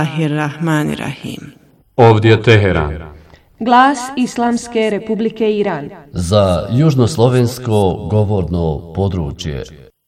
Bismillahirrahmanirrahim. Ovdje je Teheran. Glas Islamske Republike Iran. Za južnoslovensko govorno područje.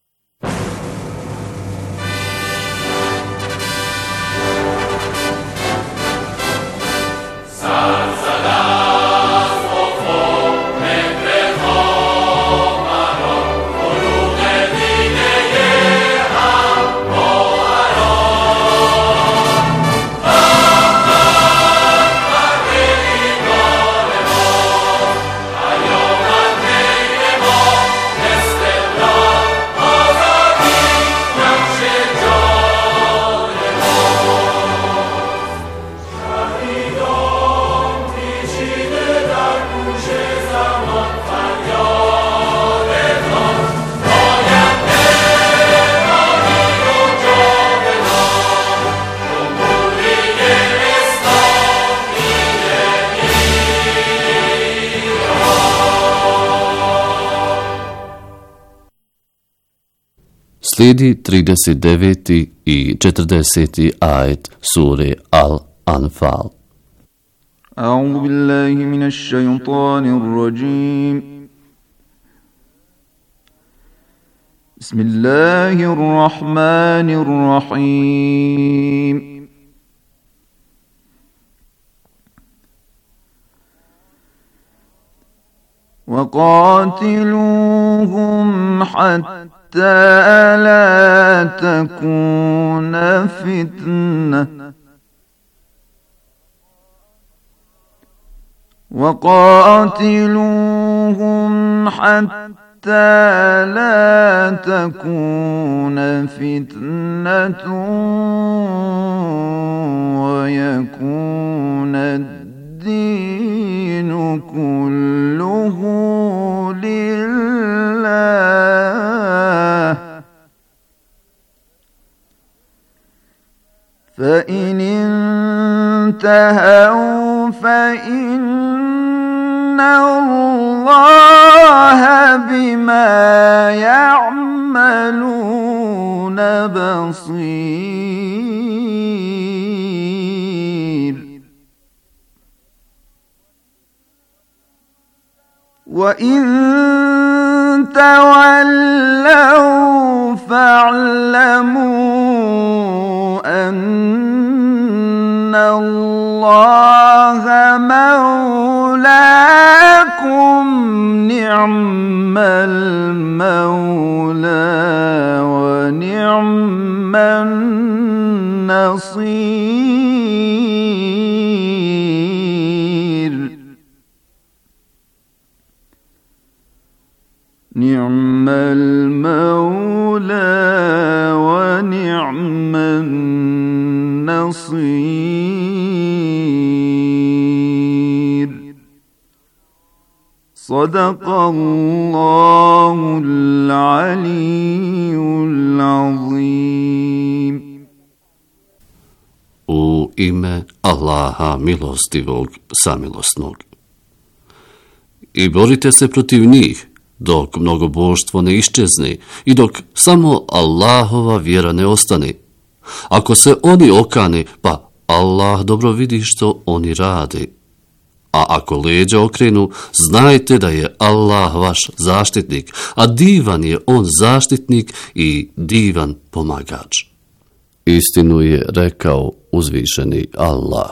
Slijedi 39. i 40. ajet sure Al-Anfal. A'udhu billahi minash shaytanir rajim. Bismillahir rahmanir rahim. وَقَاتِلُوهُمْ حَتَّى لا تكون فتنة وقاتلوهم حتى لا تكون فتنة ويكون الدين كله لله فإن انتهوا فإن الله بما يعملون بصير وإن تولوا فاعلموا أن الله مولاكم نعم المولى ونعم النصير نعم المولى ونعم النصير صدق الله العلي العظيم. U ime Allaha milostivog, samilosnog. I borite se protiv njih, dok mnogoboštvo ne iščezne i dok samo Allahova vjera ne ostane. Ako se oni okane, pa Allah dobro vidi što oni rade. A ako leđa okrenu, znajte da je Allah vaš zaštitnik, a divan je on zaštitnik i divan pomagač. Istinu je rekao uzvišeni Allah.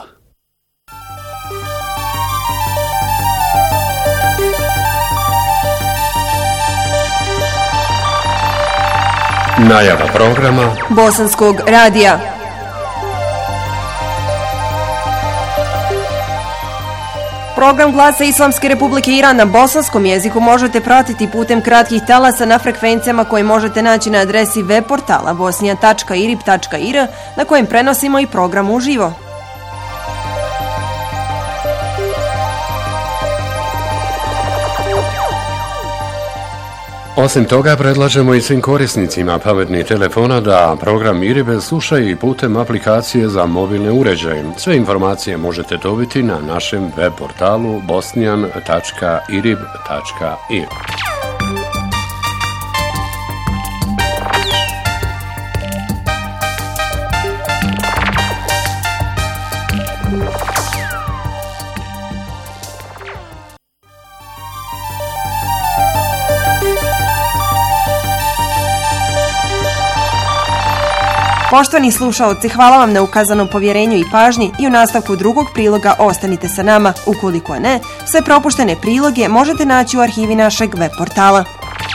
Najava programa Bosanskog radija. Program Glasa Islamske Republike Iran na bosanskom jeziku možete pratiti putem kratkih talasa na frekvencijama koje možete naći na adresi web portala bosnija.irib.ir na kojem prenosimo i program uživo. Osim toga, predlažemo i svim korisnicima pametnih telefona da program IRIB slušaju i putem aplikacije za mobilne uređaje. Sve informacije možete dobiti na našem web portalu bosnian.irib.ir. Poštovani slušaoci, hvala vam na ukazanom povjerenju i pažnji i u nastavku drugog priloga ostanite sa nama. Ukoliko ne, sve propuštene priloge možete naći u arhivi našeg web portala.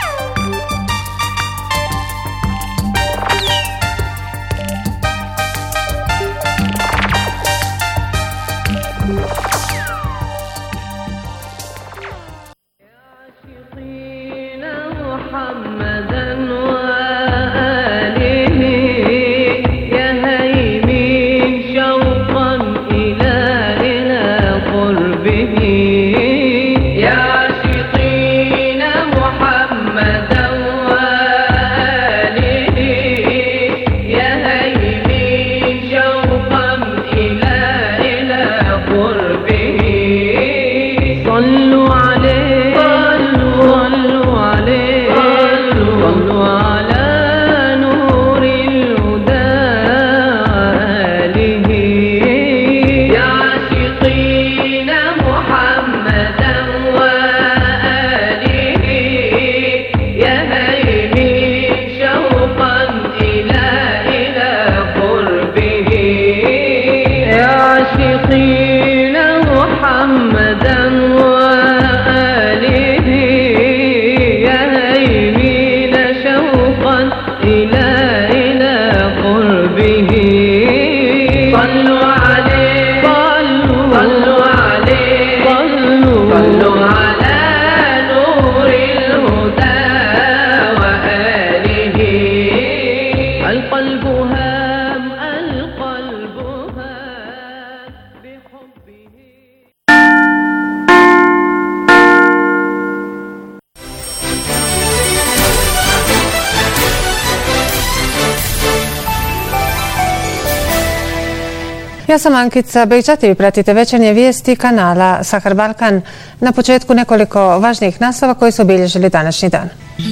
Ja sam Ankica Bejčat i vi pratite večernje vijesti kanala Sahar Balkan. Na početku nekoliko važnijih naslova koji su obilježili današnji dan.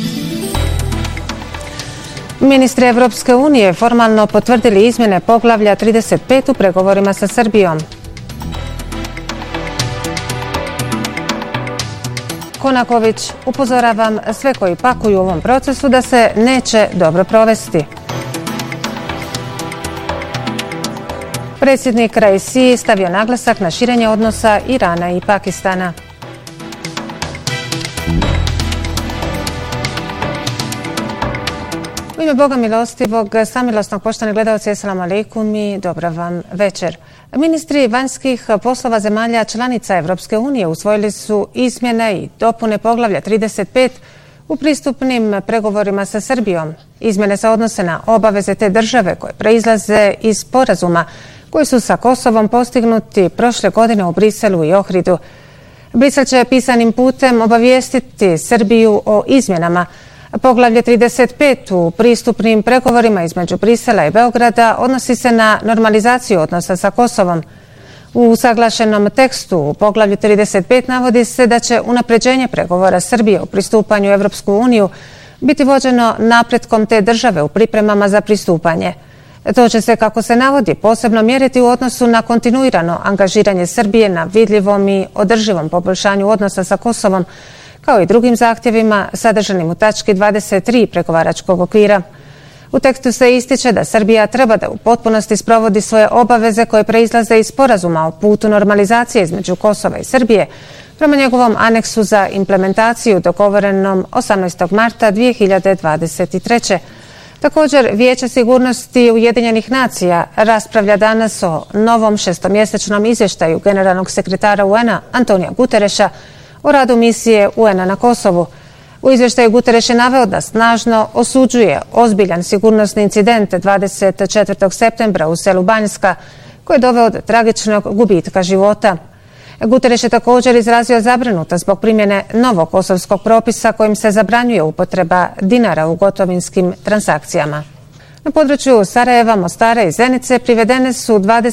Ministri Evropske unije formalno potvrdili izmjene poglavlja 35 u pregovorima sa Srbijom. Konaković, upozoravam sve koji pakuju u ovom procesu da se neće dobro provesti. Predsjednik Raisi stavio naglasak na širenje odnosa Irana i Pakistana. U ime Boga milostivog, samilosnog, poštovani gledalci, assalamu alaikum i dobra vam večer. Ministri vanjskih poslova zemalja članica Evropske unije usvojili su izmjene i dopune poglavlja 35 u pristupnim pregovorima sa Srbijom. Izmjene se odnose na obaveze te države koje proizlaze iz sporazuma koji su sa Kosovom postignuti prošle godine u Briselu i Ohridu. Brisel će pisanim putem obavijestiti Srbiju o izmjenama. Poglavlje 35 u pristupnim pregovorima između Brisela i Beograda odnosi se na normalizaciju odnosa sa Kosovom. U usaglašenom tekstu u poglavlju 35 navodi se da će unapređenje pregovora Srbije u pristupanju Evropsku uniju biti vođeno napretkom te države u pripremama za pristupanje. To će se, kako se navodi, posebno mjeriti u odnosu na kontinuirano angažiranje Srbije na vidljivom i održivom poboljšanju odnosa sa Kosovom, kao i drugim zahtjevima sadržanim u tački 23 pregovaračkog okvira. U tekstu se ističe da Srbija treba da u potpunosti sprovodi svoje obaveze koje proizlaze iz sporazuma o putu normalizacije između Kosova i Srbije prema njegovom aneksu za implementaciju dogovorenom 18. marta 2023. Također, Vijeće sigurnosti Ujedinjenih nacija raspravlja danas o novom šestomjesečnom izvještaju generalnog sekretara UN-a Antonija Gutereša o radu misije UN-a na Kosovu. U izvještaju Guterres je naveo da snažno osuđuje ozbiljan sigurnosni incident 24. septembra u selu Banjska, koji je doveo do tragičnog gubitka života. Guterres je također izrazio zabrinutost zbog primjene novog kosovskog propisa kojim se zabranjuje upotreba dinara u gotovinskim transakcijama. Na području Sarajeva, Mostara i Zenice privedene su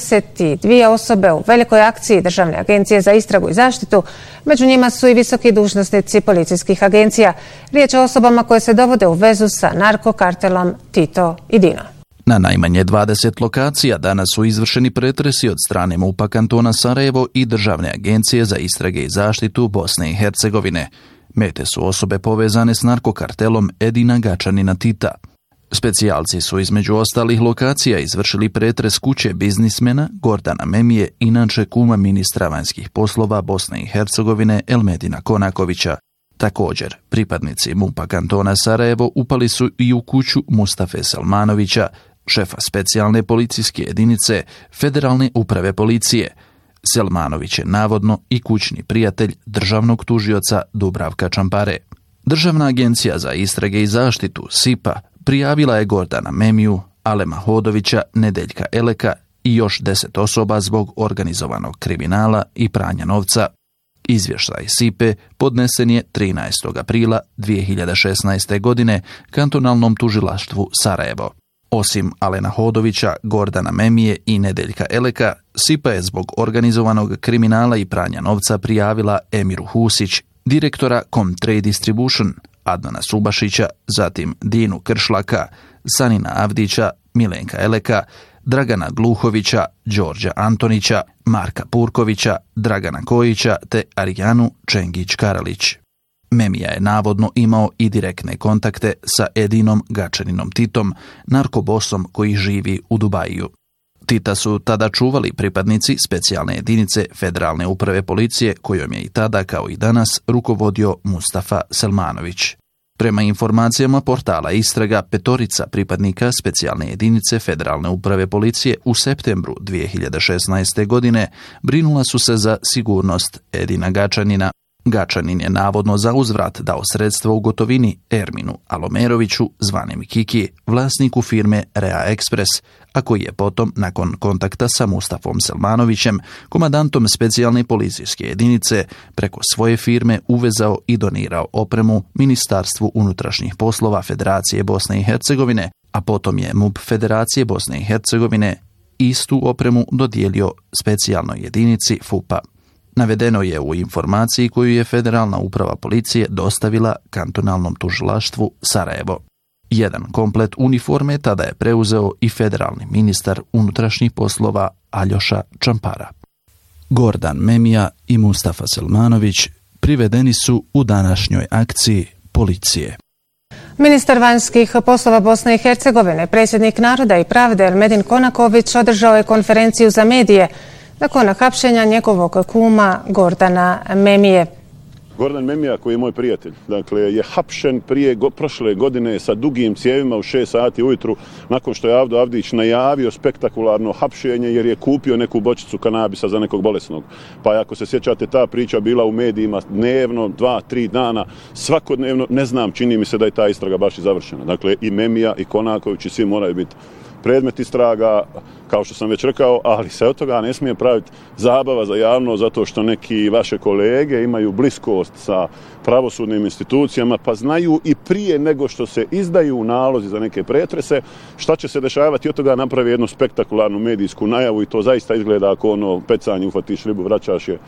22 osobe u velikoj akciji Državne agencije za istragu i zaštitu. Među njima su i visoki dužnosnici policijskih agencija. Riječ je o osobama koje se dovode u vezu sa narkokartelom Tito i Dino. Na najmanje 20 lokacija danas su izvršeni pretresi od strane MUP-a kantona Sarajevo i Državne agencije za istrage i zaštitu Bosne i Hercegovine. Mete su osobe povezane s narkokartelom Edina Gačanina Tita. Specijalci su između ostalih lokacija izvršili pretres kuće biznismena Gordana Memije, inače kuma ministra vanjskih poslova Bosne i Hercegovine Elmedina Konakovića. Također, pripadnici MUP-a kantona Sarajevo upali su i u kuću Mustafe Selmanovića, šefa specijalne policijske jedinice Federalne uprave policije. Selmanović je navodno i kućni prijatelj državnog tužioca Dubravka Čampare. Državna agencija za istrage i zaštitu SIPA prijavila je Gordana Memiju, Alema Hodovića, Nedeljka Eleka i još 10 osoba zbog organizovanog kriminala i pranja novca. Izvještaj SIPE podnesen je 13. aprila 2016. godine kantonalnom tužilaštvu Sarajevo. Osim Alena Hodovića, Gordana Memije i Nedeljka Eleka, SIPA je zbog organizovanog kriminala i pranja novca prijavila Emiru Husić, direktora Comtrade Distribution, Adnana Subašića, zatim Dinu Kršlaka, Sanina Avdića, Milenka Eleka, Dragana Gluhovića, Đorđa Antonića, Marka Purkovića, Dragana Kojića te Arijanu Čengić-Karalić. Memija je navodno imao i direktne kontakte sa Edinom Gačaninom Titom, narkobosom koji živi u Dubaju. Tita su tada čuvali pripadnici specijalne jedinice Federalne uprave policije, kojom je i tada kao i danas rukovodio Mustafa Selmanović. Prema informacijama portala Istraga, 5 pripadnika specijalne jedinice Federalne uprave policije u septembru 2016. godine brinula su se za sigurnost Edina Gačanina. Gačanin je navodno za uzvrat dao sredstva u gotovini Erminu Alomeroviću, zvanim Kiki, vlasniku firme Rea Express, a koji je potom, nakon kontakta sa Mustafom Selmanovićem, komandantom specijalne policijske jedinice, preko svoje firme uvezao i donirao opremu Ministarstvu unutrašnjih poslova Federacije Bosne i Hercegovine, a potom je MUP Federacije Bosne i Hercegovine istu opremu dodijelio specijalnoj jedinici FUPA. Navedeno je u informaciji koju je Federalna uprava policije dostavila kantonalnom tužilaštvu Sarajevo. Jedan komplet uniforme tada je preuzeo i federalni ministar unutrašnjih poslova Aljoša Čampara. Gordan Memija i Mustafa Selmanović privedeni su u današnjoj akciji policije. Ministar vanjskih poslova Bosne i Hercegovine, predsjednik Naroda i pravde Elmedin Konaković održao je konferenciju za medije nakon hapšenja njegovog kuma Gordana Memije. Gordan Memija, koji je moj prijatelj, dakle, je hapšen prošle godine sa dugim cijevima u 6 sati ujutru nakon što je Avdo Avdić najavio spektakularno hapšenje jer je kupio neku bočicu kanabisa za nekog bolesnog. Pa ako se sjećate, ta priča bila u medijima dnevno, 2-3 dana, svakodnevno, ne znam, čini mi se da je ta istraga baš i završena. Dakle, i Memija i Konaković i svi moraju biti predmet istraga, kao što sam već rekao, ali se od toga ne smije praviti zabava za javno zato što neki vaše kolege imaju bliskost sa pravosudnim institucijama pa znaju i prije nego što se izdaju nalozi za neke pretrese šta će se dešavati, od toga napravi jednu spektakularnu medijsku najavu i to zaista izgleda ako ono pecanje, ufatiš ribu, vraćaš je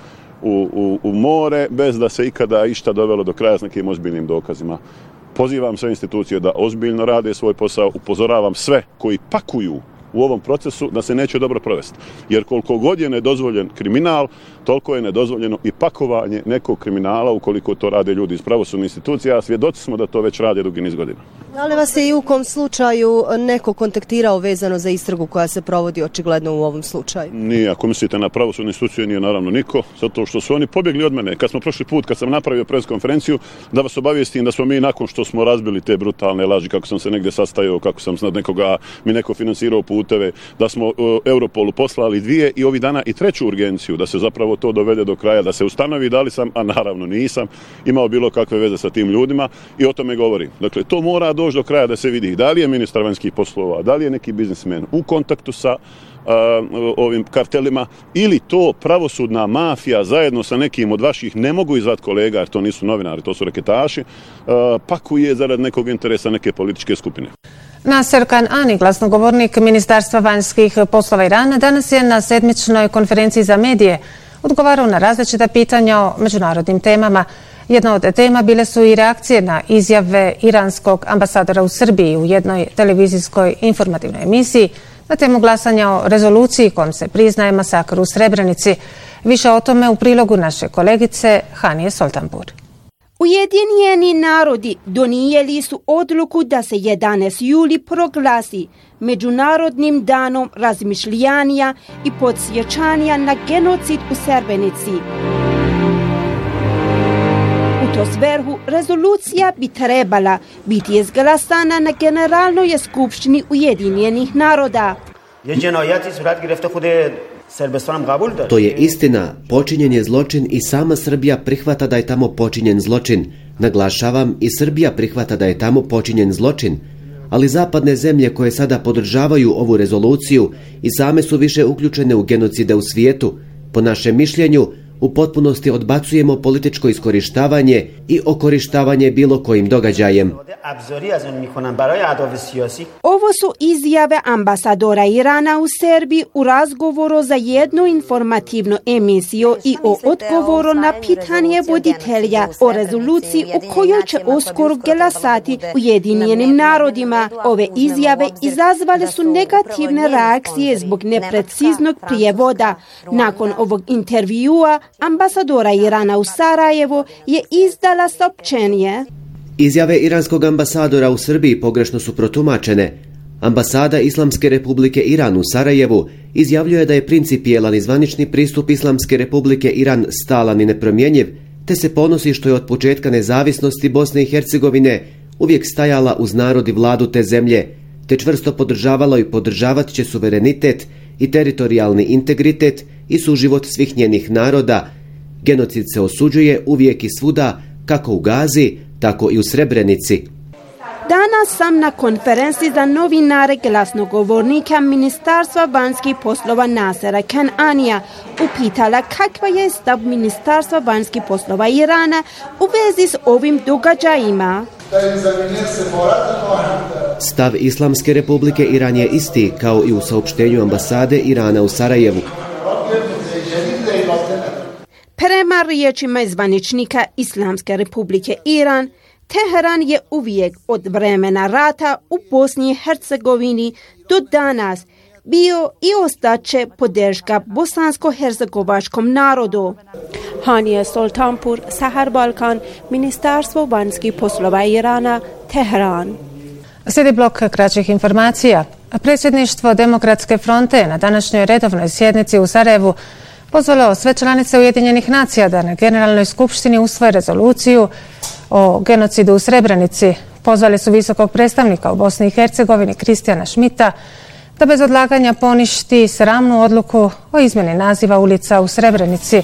u more bez da se ikada išta dovelo do kraja s nekim ozbiljnim dokazima. Pozivam sve institucije da ozbiljno rade svoj posao, upozoravam sve koji pakuju u ovom procesu da se neće dobro provesti. Jer koliko god je nedozvoljen kriminal, toliko je nedozvoljeno i pakovanje nekog kriminala ukoliko to rade ljudi iz pravosudnih institucija, a svjedoci smo da to već rade dugi niz godina. Da li vas je i u kom slučaju neko kontaktirao vezano za istragu koja se provodi očigledno u ovom slučaju? Nije, ako mislite na pravosudne institucije, nije naravno niko, zato što su oni pobjegli od mene. Kad smo prošli put, kad sam napravio pres konferenciju, da vas obavijestim da smo mi nakon što smo razbili te brutalne laži, kako sam se negdje sastajao, kako sam nekoga, mi neko finansirao puteve, da smo Europolu poslali 2 i ovih dana i 3 urgenciju, da se zapravo to dovede do kraja, da se ustanovi da li sam, a naravno nisam, imao bilo kakve veze sa tim ljudima i o tome govorim. Dakle, to mora doći do kraja da se vidi da li je ministar vanjskih poslova, da li je neki biznismen u kontaktu sa ovim kartelima ili to pravosudna mafija zajedno sa nekim od vaših, ne mogu izvati kolega jer to nisu novinari, to su reketaši, pakuje zarad nekog interesa neke političke skupine. Naser Kanani, glasnogovornik Ministarstva vanjskih poslova Irana, danas je na sedmičnoj konferenciji za medije odgovarao na različita pitanja o međunarodnim temama. Jedna od tema bile su i reakcije na izjave iranskog ambasadora u Srbiji u jednoj televizijskoj informativnoj emisiji na temu glasanja o rezoluciji kojom se priznaje masakr u Srebrenici. Više o tome u prilogu naše kolegice Hanije Soltanpur. Ujedinjeni narodi donijeli su odluku da se 11. juli proglasi Međunarodnim danom razmišljanja i podsjećanja na genocid u Srebrenici. U to svrhu rezolucija bi trebala biti izglasana na Generalnoj skupštini Ujedinjenih naroda. To je istina, počinjen je zločin i sama Srbija prihvata da je tamo počinjen zločin. Naglašavam, i Srbija prihvata da je tamo počinjen zločin. Ali zapadne zemlje koje sada podržavaju ovu rezoluciju i same su više uključene u genocide u svijetu. Po našem mišljenju, u potpunosti odbacujemo političko iskorištavanje i okorištavanje bilo kojim događajem. Ovo su izjave ambasadora Irana u Serbiji u razgovoru za jednu informativnu emisiju i o odgovoru na pitanje voditelja o rezoluciji u kojoj će uskoro glasati Ujedinjenim narodima. Ove izjave izazvale su negativne reakcije zbog nepreciznog prijevoda. Nakon ovog intervjua ambasadora Irana u Sarajevu je izdala saopćenje. Izjave iranskog ambasadora u Srbiji pogrešno su protumačene. Ambasada Islamske republike Iran u Sarajevu izjavljuje da je principijelan i zvanični pristup Islamske republike Iran stalan i nepromjenjiv, te se ponosi što je od početka nezavisnosti Bosne i Hercegovine uvijek stajala uz narod i vladu te zemlje, te čvrsto podržavala i podržavat će suverenitet i teritorijalni integritet i suživot svih njenih naroda. Genocid se osuđuje uvijek i svuda, kako u Gazi, tako i u Srebrenici. Danas sam na konferenciji za novinare glasnogovornika Ministarstva vanjskih poslova Nasera Kananija upitala kakva je stav Ministarstva vanjskih poslova Irana u vezi s ovim događajima. Stav Islamske republike Iran je isti kao i u saopštenju ambasade Irana u Sarajevu. Prema riječima zvaničnika Islamske republike Iran, Teheran je uvijek od vremena rata u Bosni i Hercegovini do danas bio i ostaće podrška bosansko-hercegovačkom narodu. Hanije Soltanpur, Sahar Balkan, Ministarstvo vanjskih poslova Irana, Teheran. Slijedi blok kraćih informacija. Predsjedništvo Demokratske fronte na današnjoj redovnoj sjednici u Sarajevu pozvalo sve članice Ujedinjenih nacija da na Generalnoj skupštini usvoje rezoluciju o genocidu u Srebrenici. Pozvali su visokog predstavnika u Bosni i Hercegovini Kristijana Šmita da bez odlaganja poništi sramnu odluku o izmjeni naziva ulica u Srebrenici.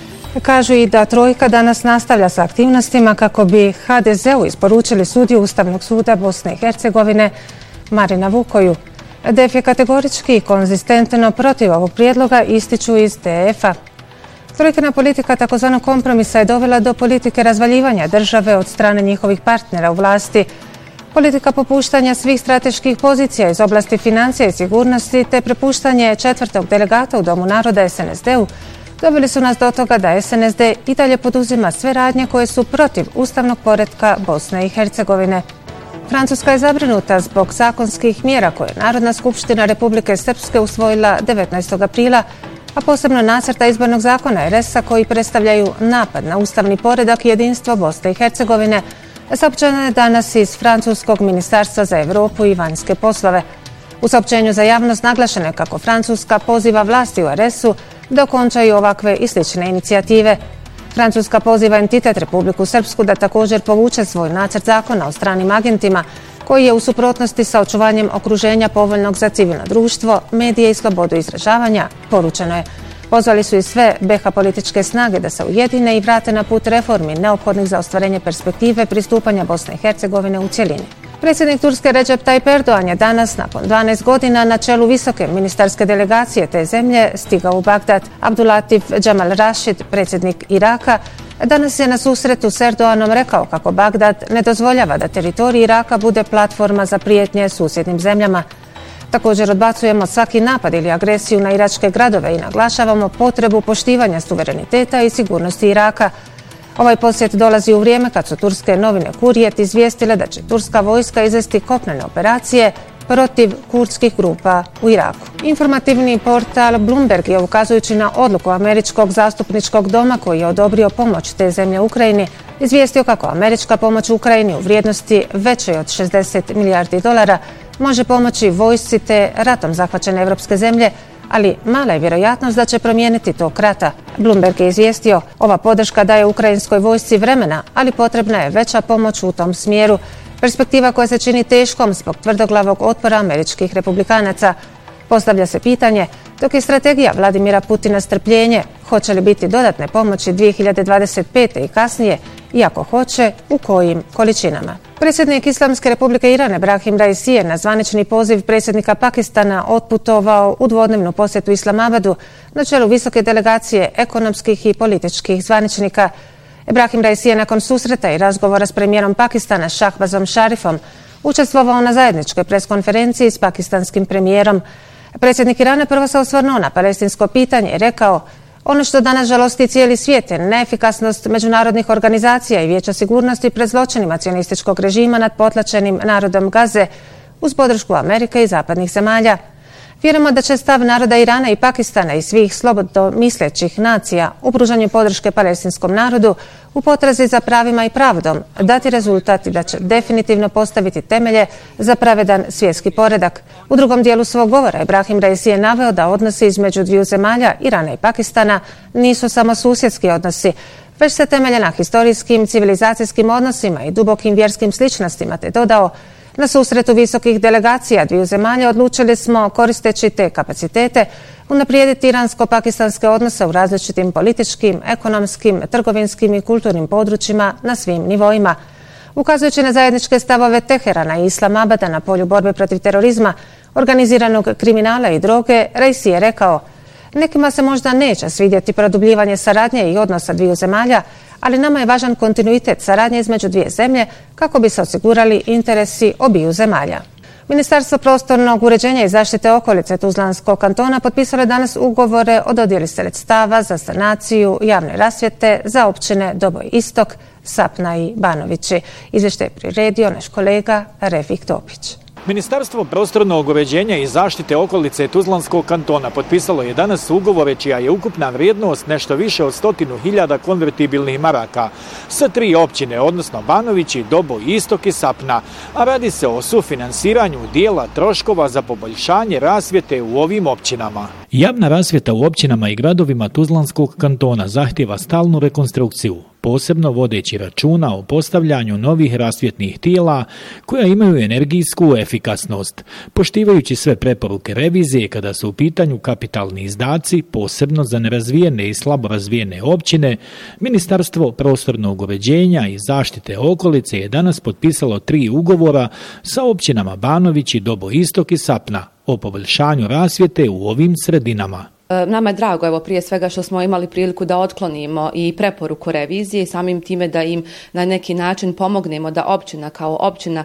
Kažu i da trojka danas nastavlja sa aktivnostima kako bi HDZ-u isporučili sudiju Ustavnog suda Bosne i Hercegovine Marina Vukoju. DF je kategorički i konzistentno protiv ovog prijedloga, ističu iz DF-a. Trojkina politika takozvanog kompromisa je dovela do politike razvaljivanja države od strane njihovih partnera u vlasti. Politika popuštanja svih strateških pozicija iz oblasti financija i sigurnosti te prepuštanje 4. delegata u Domu naroda SNSD-u doveli su nas do toga da SNSD i dalje poduzima sve radnje koje su protiv ustavnog poretka Bosne i Hercegovine. Francuska je zabrinuta zbog zakonskih mjera koje je Narodna skupština Republike Srpske usvojila 19. aprila, a posebno nacrta izbornog zakona RS-a koji predstavljaju napad na ustavni poredak i jedinstvo Bosne i Hercegovine, saopćeno je danas iz Francuskog ministarstva za Europu i vanjske poslove. U saopćenju za javnost naglašeno je kako Francuska poziva vlasti u RS-u da okončaju ovakve i slične inicijative. Francuska poziva entitet Republiku Srpsku da također povuče svoj nacrt zakona o stranim agentima koji je u suprotnosti sa očuvanjem okruženja povoljnog za civilno društvo, medije i slobodu izražavanja, poručeno je. Pozvali su i sve BiH političke snage da se ujedine i vrate na put reformi neophodnih za ostvarenje perspektive pristupanja Bosne i Hercegovine u cjelini. Predsjednik Turske Recep Tayyip Erdogan je danas, nakon 12 godina na čelu visoke ministarske delegacije te zemlje, stigao u Bagdad. Abdulatif Džemal Rašid, predsjednik Iraka, danas je na susretu s Erdoganom rekao kako Bagdad ne dozvoljava da teritorij Iraka bude platforma za prijetnje susjednim zemljama. Također odbacujemo svaki napad ili agresiju na iračke gradove i naglašavamo potrebu poštivanja suvereniteta i sigurnosti Iraka. Ovaj posjet dolazi u vrijeme kad su turske novine Kurijet izvijestile da će turska vojska izvesti kopnene operacije protiv kurdskih grupa u Iraku. Informativni portal Bloomberg je, ukazujući na odluku Američkog zastupničkog doma koji je odobrio pomoć te zemlje Ukrajini, izvijestio kako američka pomoć Ukrajini u vrijednosti većoj od $60 milijardi može pomoći vojsci te ratom zahvaćene evropske zemlje, ali mala je vjerojatnost da će promijeniti tok rata. Bloomberg je izvijestio, ova podrška daje ukrajinskoj vojsci vremena, ali potrebna je veća pomoć u tom smjeru. Perspektiva koja se čini teškom zbog tvrdoglavog otpora američkih republikanaca. Postavlja se pitanje, dok je strategija Vladimira Putina strpljenje, hoće li biti dodatne pomoći 2025. i kasnije, i ako hoće, u kojim količinama. Predsjednik Islamske republike Iran Ebrahim Raisi je na zvanični poziv predsjednika Pakistana otputovao u dvodnevnu posjetu Islamabadu na čelu visoke delegacije ekonomskih i političkih zvaničnika. Ebrahim Raisi je nakon susreta i razgovora s premijerom Pakistana Shahbazom Sharifom učestvovao na zajedničkoj preskonferenciji s pakistanskim premijerom. Predsjednik Irana prvo se osvrnuo na palestinsko pitanje i rekao: ono što danas žalosti cijeli svijet je neefikasnost međunarodnih organizacija i Vijeća sigurnosti pred zločinima cionističkog režima nad potlačenim narodom Gaze uz podršku Amerike i zapadnih zemalja. Vjerujemo da će stav naroda Irana i Pakistana i svih slobodno mislećih nacija u pružanju podrške palestinskom narodu u potrazi za pravima i pravdom dati rezultat i da će definitivno postaviti temelje za pravedan svjetski poredak. U drugom dijelu svog govora Ebrahim Raisi je naveo da odnosi između dviju zemalja, Irana i Pakistana, nisu samo susjedski odnosi, već se temelje na historijskim, civilizacijskim odnosima i dubokim vjerskim sličnostima, te dodao: na susretu visokih delegacija dviju zemalja odlučili smo, koristeći te kapacitete, unaprijediti iransko-pakistanske odnose u različitim političkim, ekonomskim, trgovinskim i kulturnim područjima na svim nivoima. Ukazujući na zajedničke stavove Teherana i Islamabada na polju borbe protiv terorizma, organiziranog kriminala i droge, Raisi je rekao: nekima se možda neće svidjeti produbljivanje saradnje i odnosa dviju zemalja, ali nama je važan kontinuitet saradnje između dvije zemlje kako bi se osigurali interesi obiju zemalja. Ministarstvo prostornog uređenja i zaštite okolice Tuzlanskog kantona potpisalo je danas ugovore o dodjeli sredstava za sanaciju javne rasvjete za općine Doboj Istok, Sapna i Banovići. Izvještaj je priredio naš kolega Refik Topić. Ministarstvo prostornog uređenja i zaštite okolice Tuzlanskog kantona potpisalo je danas ugovore čija je ukupna vrijednost nešto više od 100.000 konvertibilnih maraka sa 3 općine, odnosno Banovići, Doboj Istok i Sapna, a radi se o sufinansiranju dijela troškova za poboljšanje rasvjete u ovim općinama. Javna rasvjeta u općinama i gradovima Tuzlanskog kantona zahtjeva stalnu rekonstrukciju, posebno vodeći računa o postavljanju novih rasvjetnih tijela koja imaju energijsku efikasnost, poštivajući sve preporuke revizije kada su u pitanju kapitalni izdaci, posebno za nerazvijene i slabo razvijene općine. Ministarstvo prostornog uređenja i zaštite okolice je danas potpisalo 3 ugovora sa općinama Banovići, Doboj Istok i Sapna o poboljšanju rasvjete u ovim sredinama. Nama je drago, evo, prije svega što smo imali priliku da otklonimo i preporuku revizije i samim time da im na neki način pomognemo da općina kao općina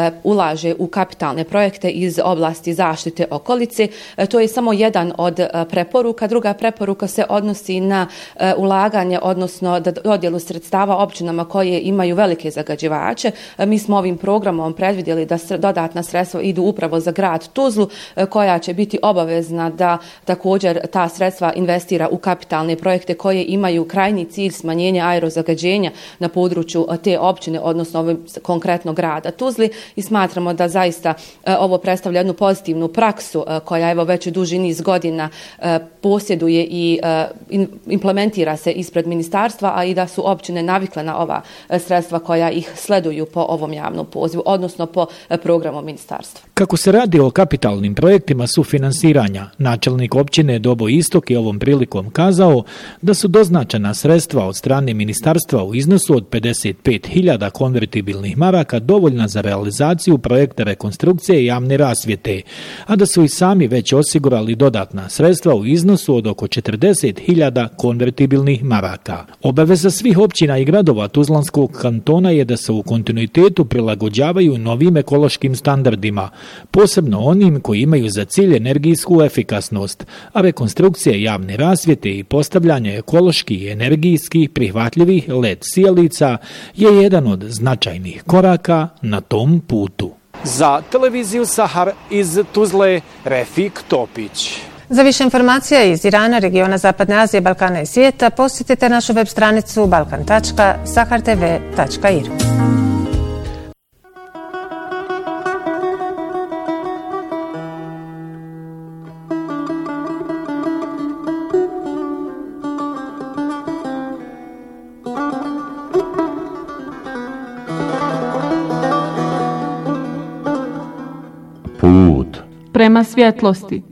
ulaže u kapitalne projekte iz oblasti zaštite okolice. To je samo jedan od preporuka. Druga preporuka se odnosi na ulaganje, odnosno dodjelu sredstava općinama koje imaju velike zagađivače. Mi smo ovim programom predvidjeli da dodatna sredstva idu upravo za grad Tuzlu, koja će biti obavezna da također ta sredstva investira u kapitalne projekte koje imaju krajnji cilj smanjenja aerozagađenja na području te općine, odnosno konkretno grada Tuzli, i smatramo da zaista ovo predstavlja jednu pozitivnu praksu koja evo već duži niz godina posjeduje i implementira se ispred ministarstva, a i da su općine navikle na ova sredstva koja ih sleduju po ovom javnom pozivu, odnosno po programu ministarstva. Kako se radi o kapitalnim projektima sufinansiranja, načelnik općine Doboj Istok je ovom prilikom kazao da su doznačena sredstva od strane ministarstva u iznosu od 55.000 konvertibilnih maraka dovoljna za realizaciju projekta rekonstrukcije javne rasvjete, a da su i sami već osigurali dodatna sredstva u iznosu od oko 40.000 konvertibilnih maraka. Obaveza svih općina i gradova Tuzlanskog kantona je da se u kontinuitetu prilagođavaju novim ekološkim standardima, posebno onim koji imaju za cilj energijsku efikasnost, a rekonstrukcija javne rasvjete i postavljanje ekološki i energijski prihvatljivih LED sijalica je jedan od značajnih koraka na tom putu. Za televiziju Sahar iz Tuzle, Refik Topić. Za više informacija iz Irana, regiona Zapadne Azije, Balkana i svijeta posjetite našu web stranicu balkan.sahartv.ir. Put prema svjetlosti.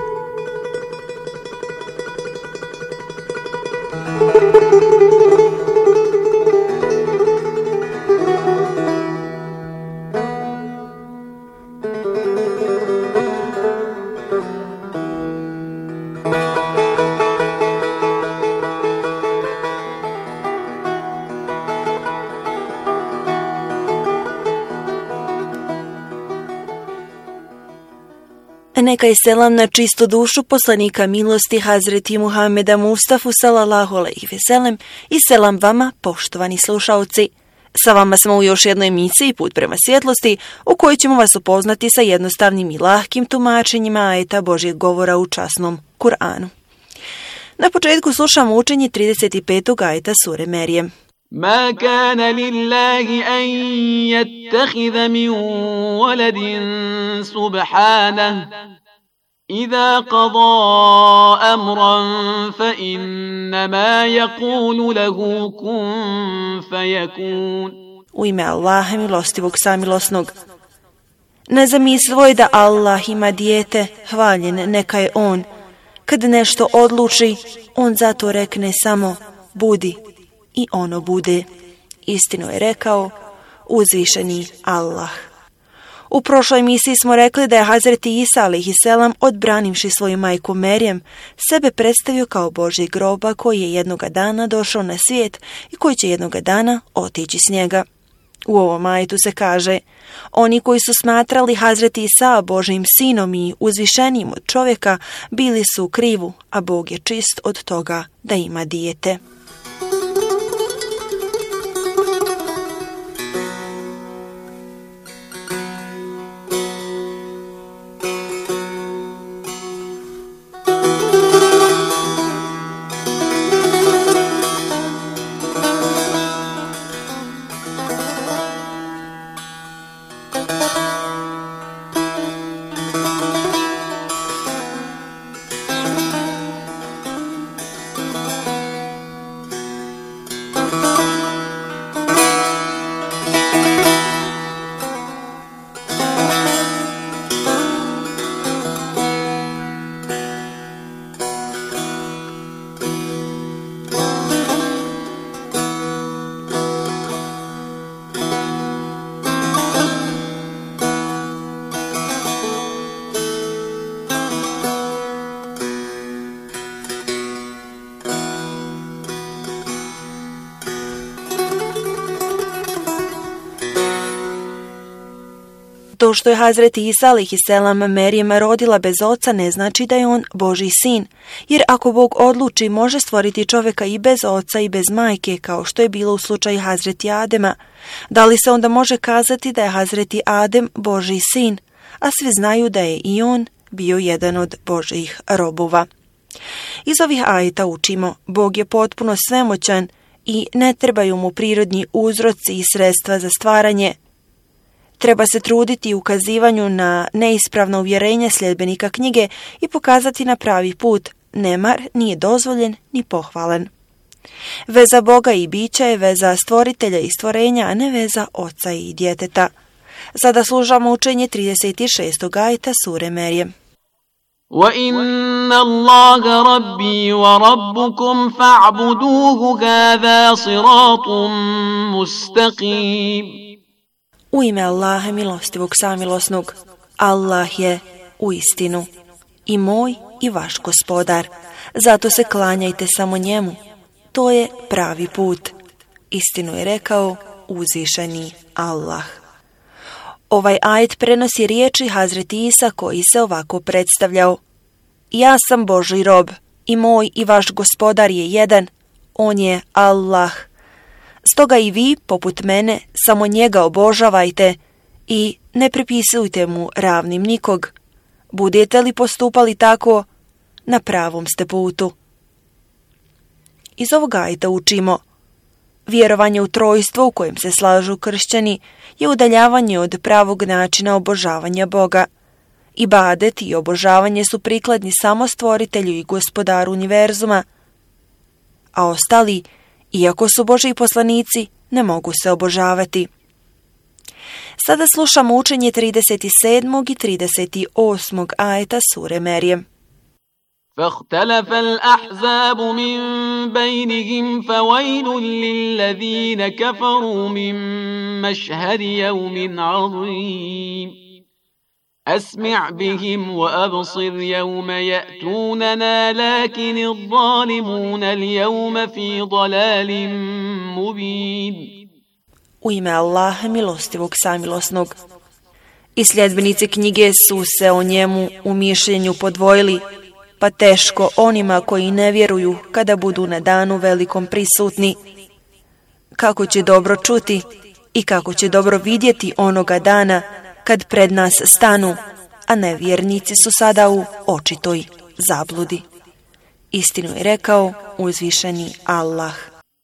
Neka je selam na čistu dušu poslanika milosti Hazreti Muhameda Mustafa sallallahu alejhi ve sellem i selam vama, poštovani slušaoci. Sa vama smo u još jednoj emisiji Put prema svjetlosti, u kojoj ćemo vas upoznati sa jednostavnim i lahkim tumačenjima ajeta Božjeg govora u časnom Kur'anu. Na početku slušamo učenje 35. ajeta sure Merijem. ما كان لله أن يتخذ من ولد سبحانه إذا قضى أمرا فإنما يقول له كن فيكون. U ime Allaha milostivog samilosnog. Nezamislivo je da Allah ima dijete, hvaljen neka je on. Kad nešto odluči, on zato rekne samo budi. I ono bude. Istinu je rekao uzvišeni Allah. U prošloj emisiji smo rekli da je Hazreti Isa alejhiselam, odbranivši svoju majku Merijem, sebe predstavio kao Božji groba koji je jednoga dana došao na svijet i koji će jednoga dana otići s njega. U ovom ajetu se kaže: oni koji su smatrali Hazreti Isa Božjim sinom i uzvišenijim od čovjeka bili su u krivu, a Bog je čist od toga da ima dijete. To što je Hazreti Isa alejhiselam Merijem rodila bez oca ne znači da je on Božji sin, jer ako Bog odluči može stvoriti čovjeka i bez oca i bez majke, kao što je bilo u slučaju Hazreti Adema. Da li se onda može kazati da je Hazreti Adem Božji sin, a svi znaju da je i on bio jedan od Božjih robova? Iz ovih ajeta učimo, Bog je potpuno svemoćan i ne trebaju mu prirodni uzroci i sredstva za stvaranje. Treba se truditi u ukazivanju na neispravno uvjerenje sljedbenika knjige i pokazati na pravi put. Nemar nije dozvoljen ni pohvalen. Veza Boga i bića je veza stvoritelja i stvorenja, a ne veza oca i djeteta. Sada slušamo učenje 36. ajeta sure Merijem. وَإِنَّ اللَّهَ رَبِّي وَرَبُّكُمْ فَاعْبُدُوهُ هَذَا صِرَاطٌ مُسْتَقِيمٌ. U ime Allaha milostivog samilosnog, Allah je u istinu i moj i vaš gospodar. Zato se klanjajte samo njemu. To je pravi put. Istinu je rekao uzvišeni Allah. Ovaj ajet prenosi riječi Hazreti Isa koji se ovako predstavljao. Ja sam Božji rob i moj i vaš gospodar je jedan. On je Allah. Stoga i vi, poput mene, samo njega obožavajte i ne pripisujte mu ravnim nikog. Budete li postupali tako, na pravom ste putu. Iz ovog ajeta učimo: vjerovanje u trojstvo u kojem se slažu kršćani je udaljavanje od pravog načina obožavanja Boga. Ibadet i obožavanje su prikladni samo Stvoritelju i Gospodaru univerzuma, a ostali, iako su Božji poslanici, ne mogu se obožavati. Sada slušamo učenje 37. i 38. ajeta sure Merijem. فاختلف الأحزاب من بينهم فويل للذين كفروا من مشهد يوم عظيم أسمع بهم وأبصر يوم يأتوننا لكن الظالمون اليوم في ضلال مبين. U ime Allaha milostivog samilosnog. I sljedbenici knjige su se o njemu u mišljenju podvojili, pa teško onima koji ne vjeruju kada budu na danu velikom prisutni. Kako će dobro čuti i kako će dobro vidjeti onoga dana kad pred nas stanu, a nevjernici su sada u očitoj zabludi. Istinu je rekao uzvišeni Allah.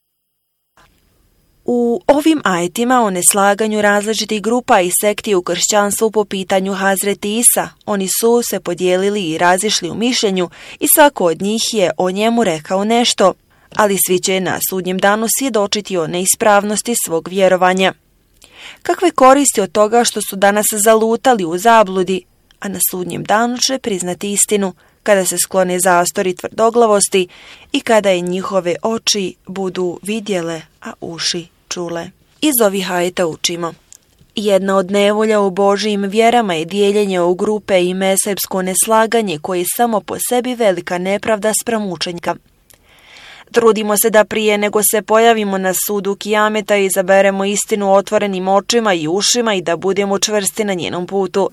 U ovim ajetima o neslaganju različitih grupa i sekti u kršćanstvu po pitanju Hazreti Isa, oni su se podijelili i razišli u mišljenju i svako od njih je o njemu rekao nešto, ali svi će na sudnjem danu svjedočiti o neispravnosti svog vjerovanja. Kakve koristi od toga što su danas zalutali u zabludi, a na sudnjem danu će priznati istinu kada se sklone zastori tvrdoglavosti i kada je njihove oči budu vidjele, a uši čule. Iz ovih ajeta učimo: jedna od nevolja u Božjim vjerama je dijeljenje u grupe i mezhebsko neslaganje koje je samo po sebi velika nepravda spram učenjaka. Trudimo se da prije nego se pojavimo na sudu kijameta izaberemo istinu otvorenim očima i ušima i da budemo čvrsti na njenom putu.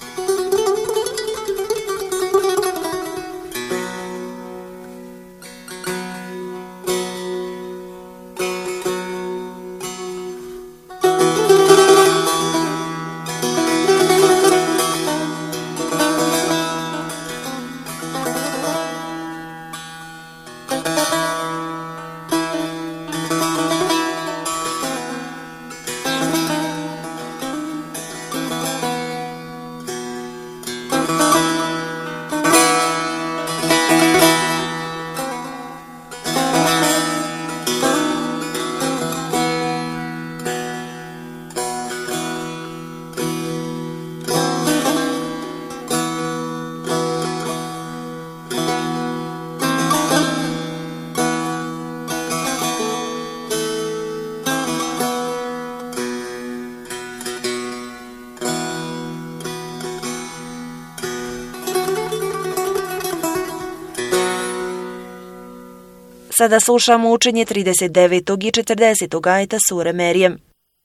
Sada slušamo učenje 39. i 40. ajeta sure Merijem.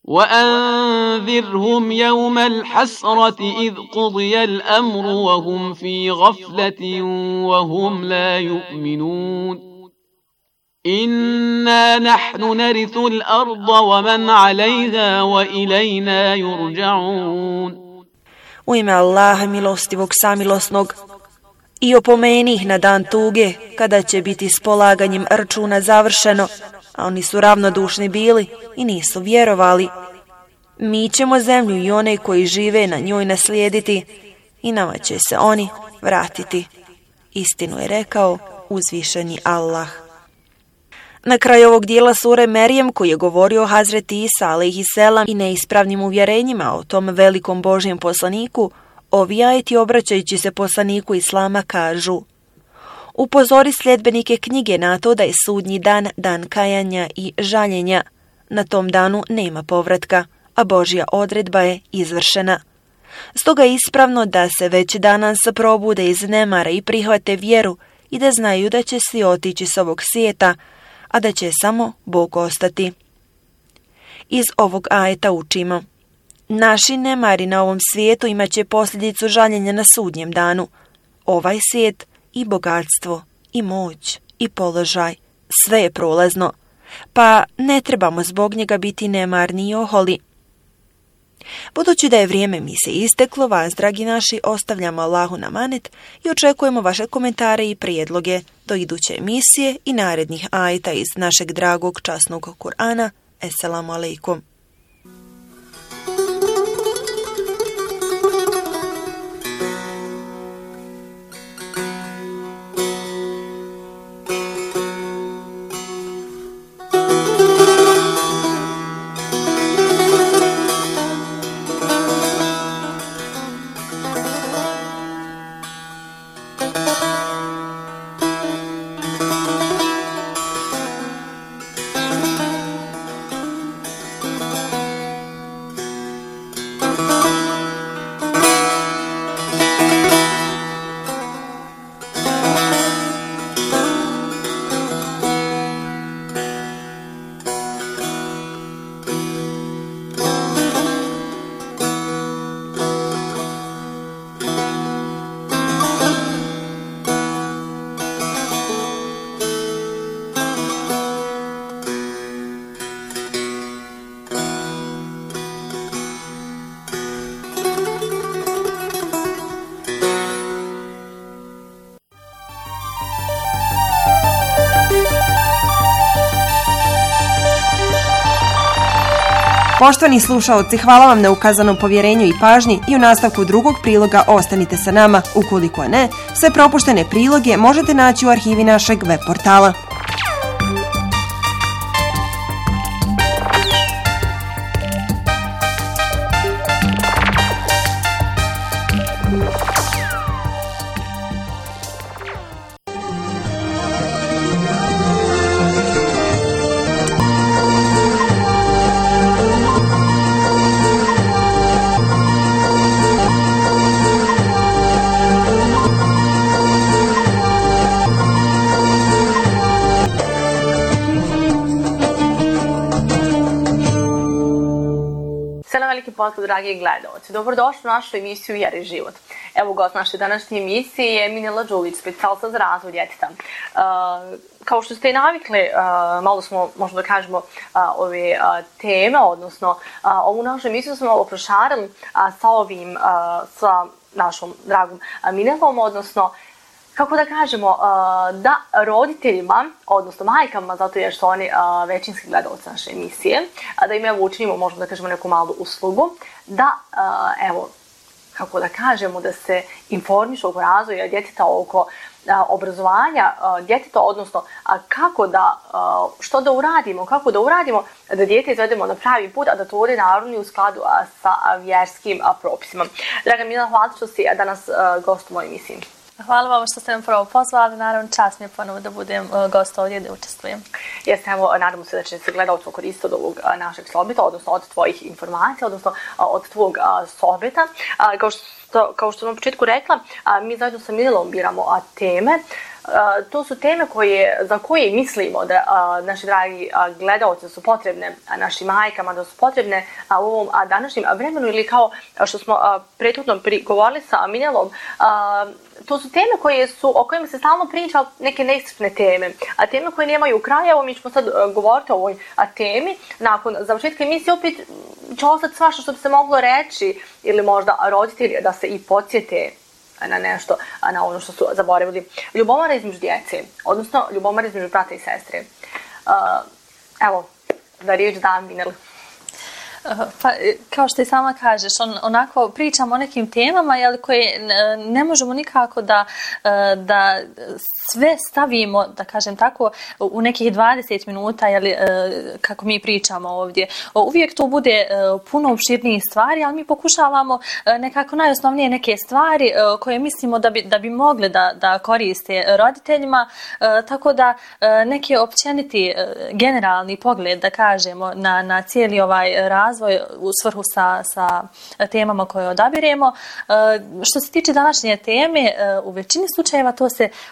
وأنذرهم يوم الحسرة إذ قضي الأمر وهم في غفلة وهم لا يؤمنون إنا نحن نرث الأرض ومن عليها وإلينا يرجعون. U ime Allaha milostivog samilosnog. I opomeni ih na dan tuge, kada će biti s polaganjem računa završeno, a oni su ravnodušni bili i nisu vjerovali. Mi ćemo zemlju i one koji žive na njoj naslijediti i nama će se oni vratiti. Istinu je rekao uzvišeni Allah. Na kraju ovog dijela sure Merijem, koji je govorio o Hazreti Isa alejhiselam i neispravnim uvjerenjima o tom velikom Božjem poslaniku, ovi ajeti obraćajući se poslaniku Islama kažu: upozori sljedbenike knjige na to da je sudnji dan dan kajanja i žaljenja. Na tom danu nema povratka, a Božja odredba je izvršena. Stoga je ispravno da se već danas probude iz nemara i prihvate vjeru i da znaju da će svi otići s ovog svijeta, a da će samo Bog ostati. Iz ovog ajeta učimo: naši nemari na ovom svijetu imat će posljedicu žaljenja na sudnjem danu. Ovaj svijet i bogatstvo, i moć, i položaj, sve je prolazno, pa ne trebamo zbog njega biti nemarni i oholi. Budući da je vrijeme emisije isteklo, vas, dragi naši, ostavljamo Allahu na manet i očekujemo vaše komentare i prijedloge do iduće emisije i narednih ajeta iz našeg dragog časnog Kur'ana. Esselamu alaikum. Poštovani slušaoci, hvala vam na ukazanom povjerenju i pažnji i u nastavku drugog priloga ostanite sa nama. Ukoliko ne, sve propuštene priloge možete naći u arhivi našeg web portala. Pozdrav, dragi gledalci. Dobrodošli u našu emisiju Vjera i život. Evo, gost naše današnje emisije je Minela Đulić, specijalista za razvoj djeteta. Kao što ste i navikli, malo smo, možemo da kažemo, ove teme, odnosno ovu našu emisiju smo malo prošarili sa našom dragom Minelom, odnosno kako da kažemo, da roditeljima, odnosno majkama, zato jer su oni većinski gledalci naše emisije, da im evo učinimo, možemo da kažemo, neku malu uslugu, da, evo, kako da kažemo, da se informišu oko razvoja djeteta, oko obrazovanja djeteta, odnosno kako da uradimo da dijete izvedemo na pravi put, a da to bude naravno u skladu sa vjerskim propisima. Draga Minela, hvala što si danas gost u mojoj emisiji. Hvala vam što ste nam prvo pozvali, naravno čast mi je ponovo da budem gost ovdje da učestvujem. Jeste, evo, nadamo se da će se gledalci koristiti od ovog našeg sohbeta, odnosno od tvojih informacija, odnosno od tvog sohbeta. Kao što sam na početku rekla, mi zajedno sa Minelom biramo teme. To su teme za koje mislimo da naši dragi gledalci su potrebne našim majkama, da su potrebne u ovom današnjem vremenu, ili kao što smo prethodno govorili sa Minelom, to su teme o kojima se stalno priča, neke neiscrpne teme, a teme koje nemaju kraja. Evo, mi ćemo sad govoriti o ovoj temi. Nakon završetka emisije opet će ostati svašta što bi se moglo reći, ili možda roditelji da se i podsjete na nešto, na ono što su zaboravili. Ljubomora između djece, odnosno ljubomora između brata i sestre. Evo, da riječ dam Mineli. Pa, kao što i sama kažeš, onako pričamo o nekim temama koje ne možemo nikako da sve stavimo, da kažem tako, u nekih 20 minuta, kako mi pričamo ovdje. Uvijek to bude puno opširnijih stvari, ali mi pokušavamo nekako najosnovnije neke stvari koje mislimo da bi mogli da koriste roditeljima, tako da neki općeniti generalni pogled, da kažemo, na cijeli ovaj razvoj u svrhu sa temama koje odabiremo. Što se tiče današnje teme, u većini slučajeva to se puno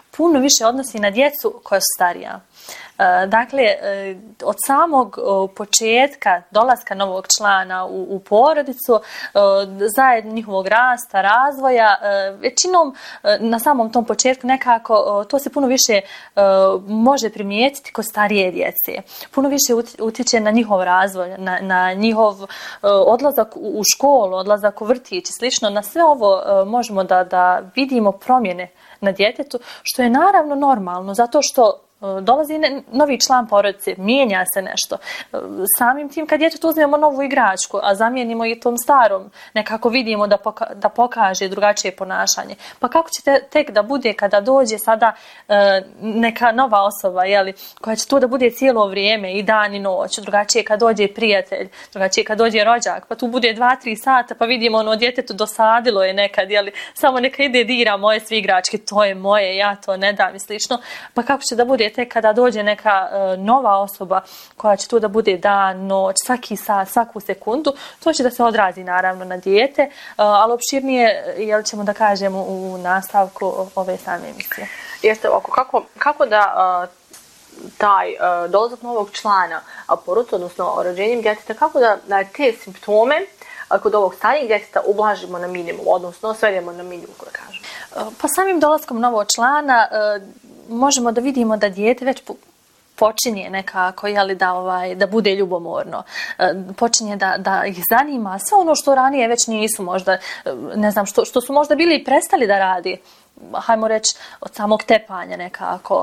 više odnosi na djecu koja su starija. Dakle, od samog početka dolaska novog člana u porodicu, zajedno njihovog rasta, razvoja, većinom na samom tom početku nekako to se puno više može primijetiti kod starije djece. Puno više utječe na njihov razvoj, na njihov odlazak u školu, odlazak u vrtić i slično. Na sve ovo možemo da vidimo promjene na djetetu, što je naravno normalno, zato što dolazi novi član porodice, mijenja se nešto. Samim tim kad djetetu uzmemo novu igračku, a zamijenimo i tom starom, nekako vidimo da pokaže drugačije ponašanje. Pa kako će tek da bude kada dođe sada neka nova osoba, koja će tu da bude cijelo vrijeme i dan i noć, drugačije kad dođe prijatelj, drugačije kad dođe rođak, pa tu bude 2-3 sata, pa vidimo djetetu dosadilo je nekad, samo neka ide dira moje svi igračke, to je moje, ja to ne dam i slično. Pa kako će da bude tek kada dođe neka nova osoba koja će tu da bude dan, noć, svaki sat, svaku sekundu, to će da se odrazi naravno na dijete, ali opširnije ćemo da kažemo u nastavku ove same emisije. Jeste ovako, kako da taj dolazak novog člana porodice, odnosno rođenjem djeteta, kako da te simptome kod ovog starijeg djeteta ublažimo na minimum, odnosno svedemo na minimum, da kažem? Pa samim dolaskom novog člana možemo da vidimo da dijete već počinje nekako da bude ljubomorno. Počinje da ih zanima sve ono što ranije već nisu možda, ne znam, što su možda bili i prestali da radi. Hajmo reći od samog tepanja nekako.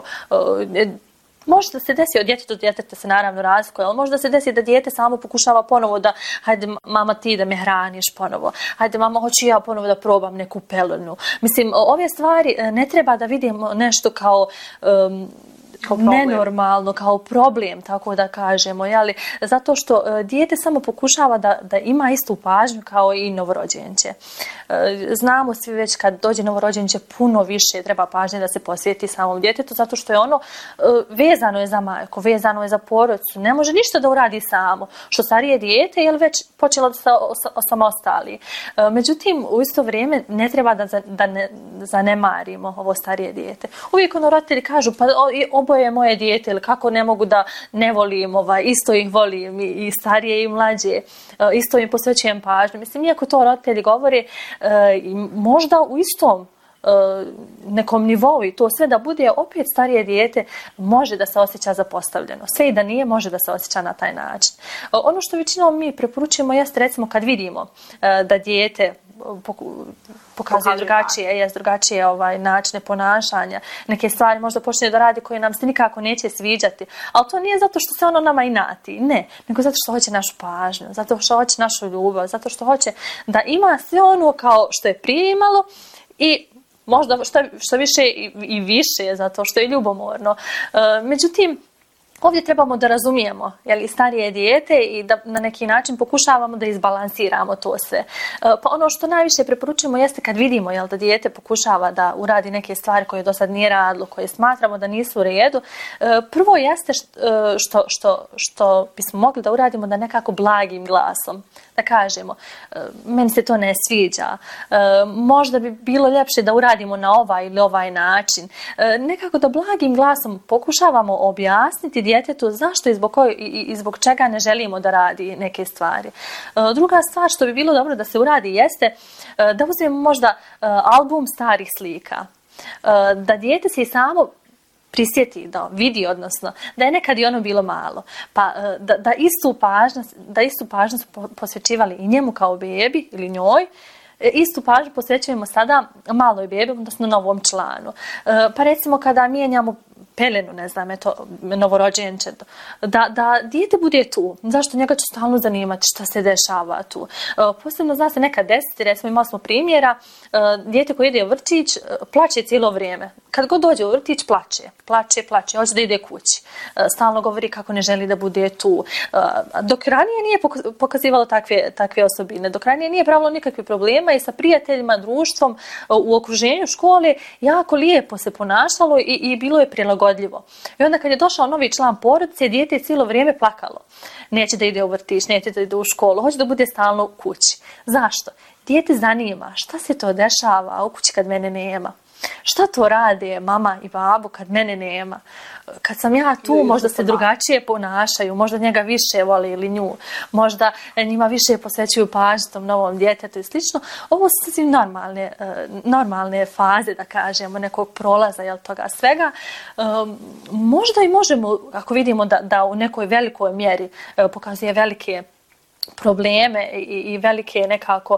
Može da se desi od djeteta do djeteta se naravno razlikuje, ali može da se desi da dijete samo pokušava ponovo da, hajde mama ti da me hraniš ponovo, hajde mama hoću ja ponovo da probam neku pelenu. Mislim, ove stvari ne treba da vidimo nešto kao nenormalno, kao problem, tako da kažemo, zato što dijete samo pokušava da ima istu pažnju kao i novorođenče. Znamo svi već kad dođe novorođenče puno više treba pažnje da se posvijeti samom djetetu, zato što je ono vezano je za majku, vezano je za porodicu, ne može ništa da uradi samo, što starije dijete je već počelo da se osamostali. Međutim, u isto vrijeme ne treba da ne zanemarimo ovo starije dijete. Uvijek roditelji kažu, pa oboje je moje dijete, ili kako ne mogu da ne volim, isto ih volim i starije i mlađe, isto im posvećujem pažnju. Mislim, iako to roditelji govore, možda u istom nekom nivou i to sve da bude opet starije dijete može da se osjeća zapostavljeno. Sve i da nije može da se osjeća na taj način. Ono što većinom mi preporučujemo jeste recimo kad vidimo da dijete pokazuje drugačije načine ponašanja, neke stvari možda počne da radi koje nam se nikako neće sviđati, ali to nije zato što se ono nama inati, ne, nego zato što hoće našu pažnju, zato što hoće našu ljubav, zato što hoće da ima sve ono kao što je prije imalo i možda što više i više, zato što je ljubomorno. Međutim, ovdje trebamo da razumijemo starije dijete i da na neki način pokušavamo da izbalansiramo to sve. Pa ono što najviše preporučujemo jeste kad vidimo da dijete pokušava da uradi neke stvari koje do sad nije radilo, koje smatramo da nisu u redu. Prvo jeste što bismo mogli da uradimo da nekako blagim glasom, da kažemo meni se to ne sviđa, možda bi bilo ljepše da uradimo na ovaj ili ovaj način. Nekako da blagim glasom pokušavamo objasniti djetetu zašto i zbog čega ne želimo da radi neke stvari. Druga stvar što bi bilo dobro da se uradi jeste da uzmemo možda album starih slika. Da dijete se i samo prisjeti, da vidi, odnosno da je nekad i ono bilo malo. Pa da istu pažnju su posvećivali i njemu kao bebi ili njoj, istu pažnju posvećujemo sada maloj bebi, odnosno novom članu. Pa recimo kada mijenjamo pelenu, ne znam, novorođenče, da dijete bude tu. Zašto njega će stalno zanimati šta se dešava tu. Posebno zna se nekad desiti, recimo imali smo primjera, dijete koje ide u vrtić plaće cijelo vrijeme. Kad god dođe u vrtić plaće, hoće da ide kući. Stalno govori kako ne želi da bude tu. Dok ranije nije pokazivalo takve osobine, dok ranije nije pravilo nikakve problema i sa prijateljima, društvom, u okruženju škole, jako lijepo se ponašalo i bilo je prilagodljivo. I onda kad je došao novi član porodice, dijete je cijelo vrijeme plakalo. Neće da ide u vrtić, neće da ide u školu, hoće da bude stalno u kući. Zašto? Dijete zanima šta se to dešava u kući kad mene nema. Šta to rade mama i babu kad mene nema? Kad sam ja tu, možda se drugačije ponašaju, možda njega više vole ili nju, možda njima više posvećuju pažnju tom novom djetetu i slično. Ovo su sasvim normalne faze, da kažemo, nekog prolaza, jel, toga svega. Možda i možemo, ako vidimo da u nekoj velikoj mjeri pokazuje velike probleme i velike nekako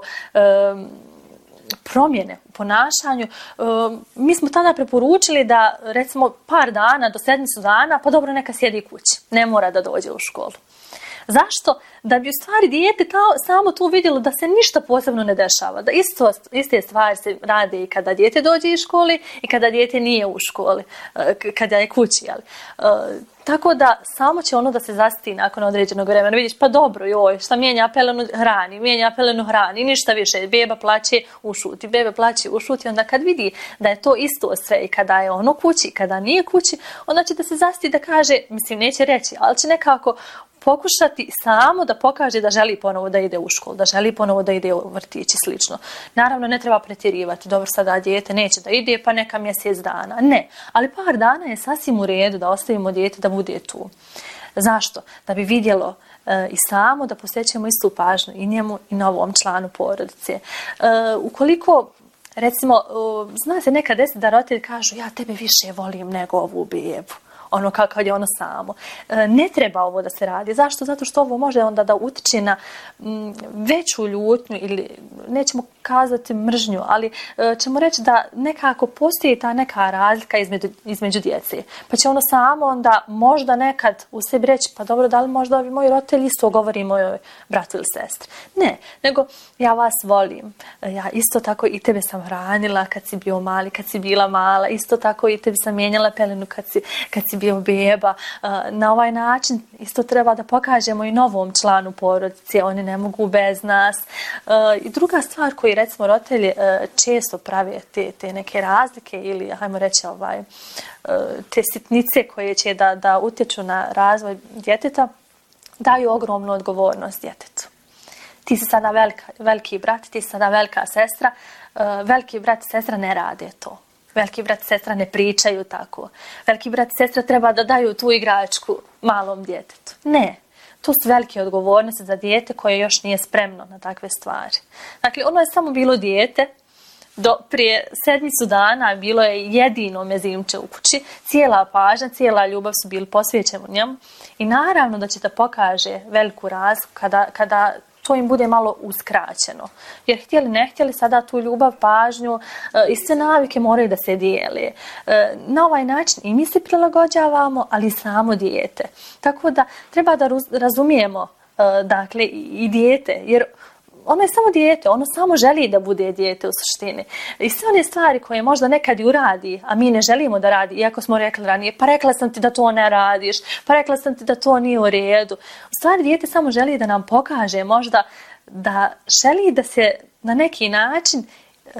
promjene u ponašanju, mi smo tada preporučili da recimo par dana do sedmicu dana, pa dobro, neka sjedi kući, ne mora da dođe u školu. Zašto? Da bi u stvari dijete samo tu vidjelo da se ništa posebno ne dešava. Da iste stvari se rade i kada dijete dođe iz škole i kada dijete nije u školi, kada je kući. Jel? Tako da samo će ono da se zasiti nakon određenog vremena. Vidiš, pa dobro, joj, šta mijenja pelenu hrani, ništa više. Beba plaće, ušuti. Onda kad vidi da je to isto sve i kada je ono kući, kada nije kući, onda će da se zasiti da kaže, mislim, neće reći, ali će nekako pokušati samo da pokaže da želi ponovo da ide u školu, da želi ponovo da ide u vrtić i slično. Naravno, ne treba pretjerivati. Dobro, sada dijete neće da ide, pa neka mjesec dana. Ne, ali par dana je sasvim u redu da ostavimo dijete da bude tu. Zašto? Da bi vidjelo i samo da posvećujemo istu pažnju i njemu i novom članu porodice. Ukoliko, recimo, zna se nekad desiti da roditelji kažu, ja tebe više volim nego ovu bebu. Ono kad je ono samo. Ne treba ovo da se radi. Zašto? Zato što ovo može onda da utiče na veću ljutnju ili nećemo kazati mržnju, ali ćemo reći da nekako postoji ta neka razlika između djece. Pa će ono samo onda možda nekad u sebi reći, pa dobro, da li možda ovi moji roditelji isto govori mojoj bratu ili sestri? Ne, nego ja vas volim. Ja isto tako i tebe sam hranila kad si bio mali, kad si bila mala. Isto tako i tebi sam mijenjala pelenu kad si bio beba. Na ovaj način isto treba da pokažemo i novom članu porodice. Oni ne mogu bez nas. I druga stvar koju recimo roditelji često prave te neke razlike ili hajmo reći te sitnice koje će da utječu na razvoj djeteta, daju ogromnu odgovornost djetetu. Ti si sada veliki brat, ti si sada velika sestra. Veliki brat i sestra ne rade to. Veliki brat i sestra ne pričaju tako. Veliki brat i sestra treba da daju tu igračku malom djetetu. Ne. To su velike odgovornosti za dijete koje još nije spremno na takve stvari. Dakle, ono je samo bilo dijete, prije sedmicu dana bilo je jedino mezimče u kući, cijela pažnja, cijela ljubav su bili posvećeni njemu i naravno da će da pokaže veliku razliku kada to im bude malo uskraćeno. Jer htjeli ne htjeli sada tu ljubav, pažnju i sve navike moraju da se dijele. Na ovaj način i mi se prilagođavamo, ali i samo dijete. Tako da treba da razumijemo dakle i dijete, jer ono je samo dijete, ono samo želi da bude dijete u suštini. I sve one stvari koje možda nekad i uradi, a mi ne želimo da radi, iako smo rekli ranije, pa rekla sam ti da to ne radiš, pa rekla sam ti da to nije u redu. U stvari dijete samo želi da nam pokaže možda da želi da se na neki način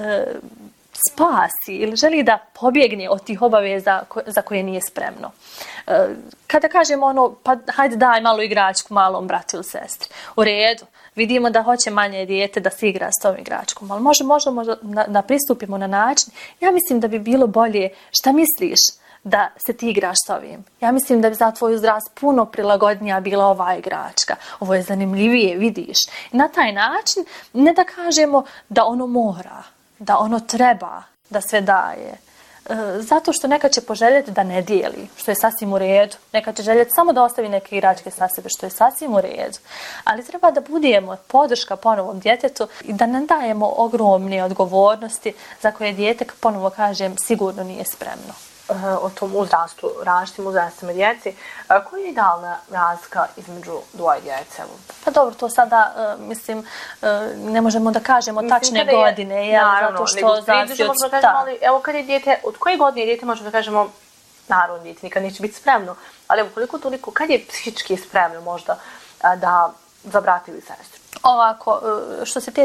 spasi ili želi da pobjegne od tih obaveza za koje nije spremno. Kada kažemo ono, pa hajde daj malo igračku malom bratu ili sestri, u redu, vidimo da hoće manje dijete da se igra s tom igračkom, ali možemo da pristupimo na način, ja mislim da bi bilo bolje, šta misliš da se ti igraš s ovim? Ja mislim da bi za tvoju zdravst puno prilagodnija bila ova igračka. Ovo je zanimljivije, vidiš. I na taj način ne da kažemo da ono mora, da ono treba, da sve daje. Zato što neka će poželjeti da ne dijeli, što je sasvim u redu. Neka će željeti samo da ostavi neke igračke sa sebe, što je sasvim u redu. Ali treba da budemo podrška ponovom djetetu i da ne dajemo ogromne odgovornosti za koje dijete, ponovo kažem, sigurno nije spremno. O tom uzrastu, različitim uzrastima djeci, koja je idealna razlika između dvoje djece? Pa dobro, to sada, mislim, ne možemo da kažemo tačne godine, zato što zavisi od ali evo kad je dijete, od koje godine dijete možemo da kažemo, naravno dijete nikad neće biti spremno, ali evo koliko toliko, kad je psihički spremno možda da za brata ili sestru. Ovako, što se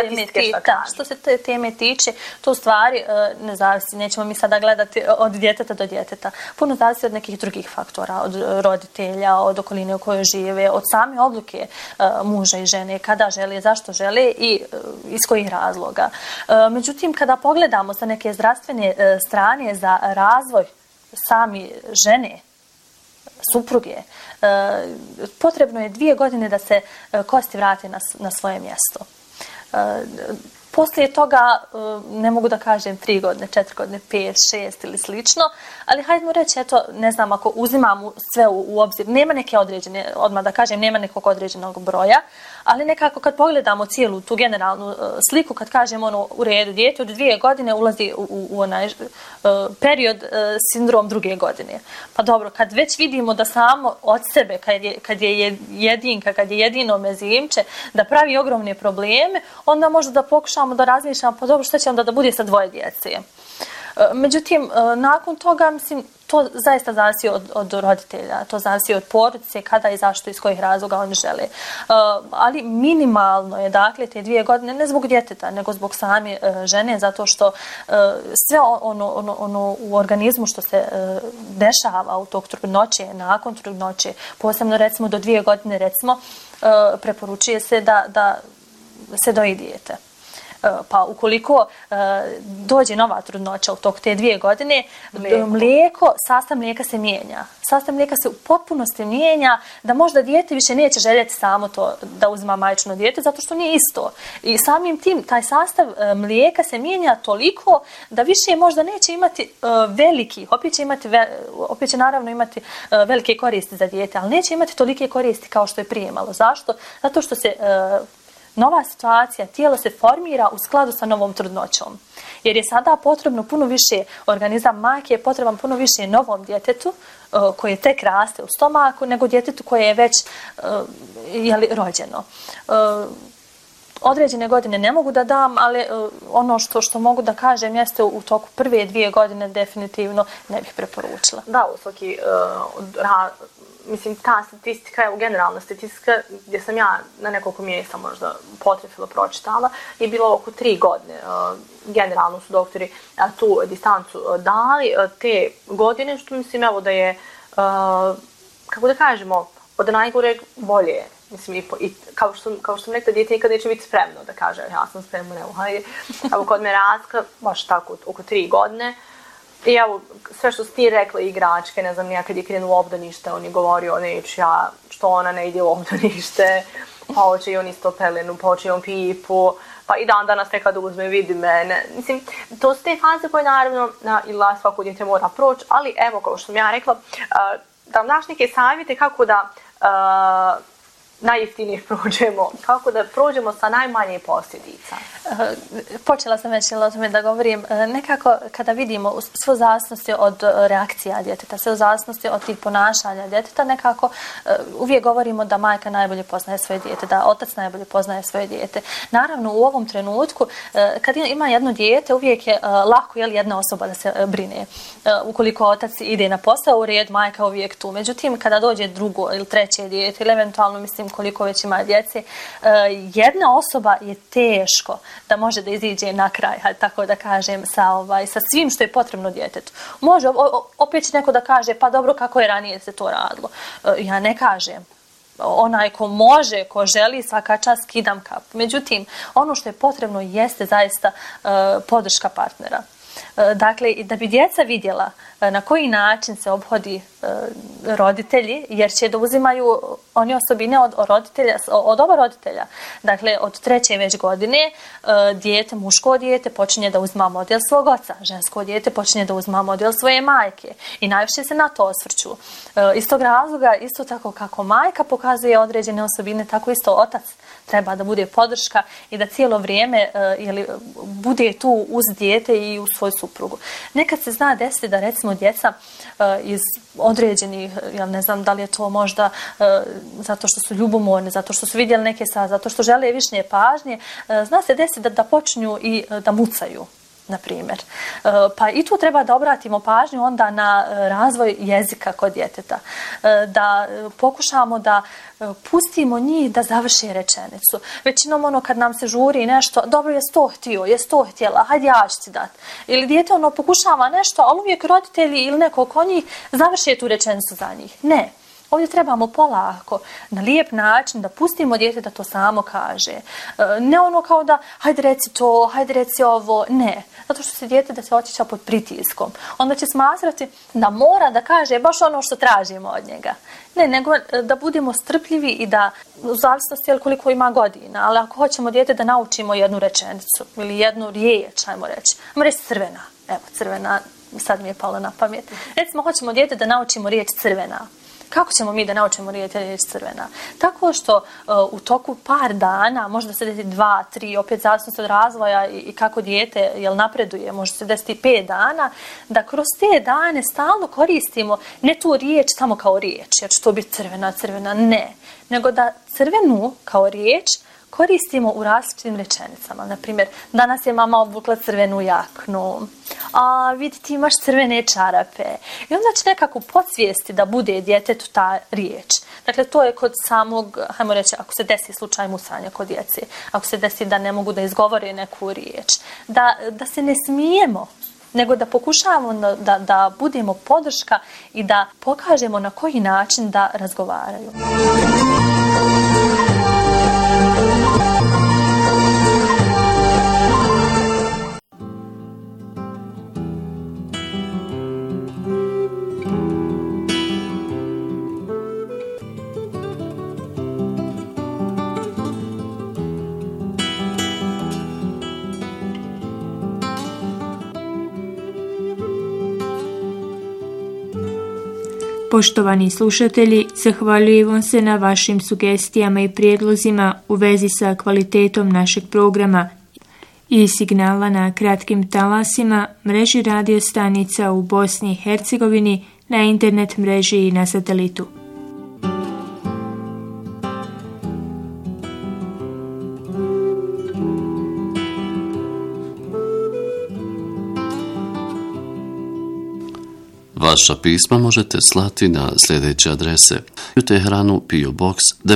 te teme tiče, to u stvari ne zavisi, nećemo mi sada gledati od djeteta do djeteta. Puno zavisi od nekih drugih faktora, od roditelja, od okoline u kojoj žive, od same odluke muža i žene, kada žele, zašto žele i iz kojih razloga. Međutim, kada pogledamo sa neke zdravstvene strane za razvoj sami žene, supruge, potrebno je 2 godine da se kosti vrate na svoje mjesto. Poslije toga, ne mogu da kažem 3 godine, 4 godine, 5, 6 ili slično, ali hajdemo reći, eto, ne znam, ako uzimamo sve u obzir, nema neke određene, odmah da kažem, nema nekog određenog broja, ali nekako kad pogledamo cijelu tu generalnu sliku, kad kažemo ono u redu, dijete od 2 godine ulazi u onaj period sindrom 2. godine. Pa dobro, kad već vidimo da samo od sebe, kad je jedinka, kad je jedino mezimče, da pravi ogromne probleme, onda možda da pokušamo da razmišljamo, pa dobro, što će onda da bude sa 2 djece. Međutim, nakon toga, mislim, to zaista zavisi od roditelja, to zavisi od porodice, kada i zašto, iz kojih razloga oni žele. Ali minimalno je, dakle, te 2 godine, ne zbog djeteta, nego zbog same žene, zato što sve ono u organizmu što se dešava u tog trudnoće, nakon trudnoće, posebno recimo do 2 godine, recimo, preporučuje se da se doji dijete. Pa ukoliko dođe nova trudnoća u tok te 2 godine, sastav mlijeka se mijenja. Sastav mlijeka se u potpunosti mijenja, da možda dijete više neće željeti samo to da uzima majčino dijete, zato što nije isto. I samim tim, taj sastav mlijeka se mijenja toliko da više možda neće imati veliki, opet će naravno imati velike koristi za dijete, ali neće imati tolike koristi kao što je prije imalo. Zašto? Zato što se nova situacija, tijelo se formira u skladu sa novom trudnoćom. Jer je sada potrebno puno više, organizam majke je potreban puno više novom djetetu koje tek raste u stomaku, nego djetetu koje je već rođeno. Određene godine ne mogu da dam, ali ono što mogu da kažem jeste u toku prve 2 godine definitivno ne bih preporučila. Da, u svaki mislim, ta statistika, evo generalna statistika, gdje sam ja na nekoliko mjesta možda potrefila, pročitala, je bilo oko 3 godine. Generalno su doktori tu distancu dali te godine, što mislim, evo da je, kako da kažemo, od najgoreg bolje. Mislim, i kao što sam rekla, dijete nikad neće biti spremno da kaže, ja sam spremna, evo, hajde. Evo, kod me Raska, baš tako, oko 3 godine. I evo, sve što si ti rekla, igračke, ne znam, kad je krenuo u obdanište, on je govorio, neću ja, što ona ne ide u obdanište, pa hoće i on isto pelenu, pa hoće i on pipu, pa i dan danas neka da uzme, vidi mene. Mislim, to su te faze koje naravno ili svako djete mora proći, ali evo, kao što sam ja rekla, da vam daš neke savjete kako da najjeftinije prođemo, kako da prođemo sa najmanje posljedica. Počela sam već o tome da govorim. Nekako kada vidimo sve zavisnosti od reakcija djeteta, sve zavisnosti od tih ponašanja djeteta, nekako uvijek govorimo da majka najbolje poznaje svoje dijete, da otac najbolje poznaje svoje dijete. Naravno, u ovom trenutku, kad ima jedno dijete, uvijek je lako jedna osoba da se brine. Ukoliko otac ide na posao, u red, majka uvijek tu. Međutim, kada dođe drugo ili treće dijete, ili eventualno, mislim, koliko već ima djece, jedna osoba je teško da može da iziđe na kraj, tako da kažem, sa svim što je potrebno djetetu. Može, opet će neko da kaže, pa dobro, kako je ranije se to radilo. Ja ne kažem. Onaj ko može, ko želi, svaka čast, skidam kap. Međutim, ono što je potrebno jeste zaista podrška partnera. Dakle, da bi djeca vidjela na koji način se ophodi roditelji, jer će da uzimaju oni osobine od oba roditelja. Dakle, od 3. već godine muško dijete počinje da uzima model svog oca, žensko dijete počinje da uzima model svoje majke i najviše se na to osvrću. Iz tog razloga, isto tako kako majka pokazuje određene osobine, tako isto otac treba da bude podrška i da cijelo vrijeme bude tu uz dijete i uz svoju suprugu. Nekad se zna desiti da recimo djeca iz određenih, ja ne znam da li je to možda zato što su ljubomorni, zato što su vidjeli neke zato što žele više pažnje, zna se desiti da počinju i da mucaju. na primjer. Pa i tu treba da obratimo pažnju onda na razvoj jezika kod djeteta. Da pokušamo da pustimo njih da završe rečenicu. Većinom ono kad nam se žuri nešto, dobro, jes to htio, jes to htjela, hajde ja ću ti dati. Ili dijete ono pokušava nešto, ali uvijek roditelji ili neko ko njih završe tu rečenicu za njih. Ne. Ovdje trebamo polako, na lijep način da pustimo dijete da to samo kaže. Ne ono kao da hajde reci to, hajde reci ovo, ne. Zato što se dijete da se osjeća pod pritiskom. Onda će smatrati da mora da kaže baš ono što tražimo od njega. Ne, nego da budemo strpljivi i da, u zavisnosti koliko ima godina, ali ako hoćemo dijete da naučimo jednu rečenicu ili jednu riječ, ajmo reći crvena. Evo, crvena, sad mi je palo na pamet. Recimo, hoćemo dijete da naučimo riječ crvena. Kako ćemo mi da naučimo riječ crvena? Tako što u toku par dana, možda se desi 2, 3, opet zavisno od razvoja i kako dijete napreduje, može se desiti 5 dana, da kroz te dane stalno koristimo ne tu riječ samo kao riječ, jer će to biti crvena, ne. Nego da crvenu kao riječ koristimo u različitim rečenicama. Naprimjer, danas je mama obukla crvenu jaknu. A vidi ti imaš crvene čarape. I onda će nekako podsvijesti da bude djetetu ta riječ. Dakle, to je kod samog, hajmo reći, ako se desi slučaj musanja kod djece, ako se desi da ne mogu da izgovore neku riječ, da se ne smijemo, nego da pokušavamo da budemo podrška i da pokažemo na koji način da razgovaraju. Poštovani slušatelji, zahvaljujem vam se na vašim sugestijama i prijedlozima u vezi sa kvalitetom našeg programa i signala na kratkim talasima, mreži radio stanica u Bosni i Hercegovini, na internet mreži i na satelitu. Vaša pisma možete slati na sljedeće adrese: u Teheranu PO Box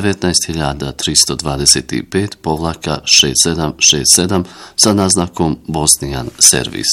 19325-6767 sa naznakom Bosnijan servis.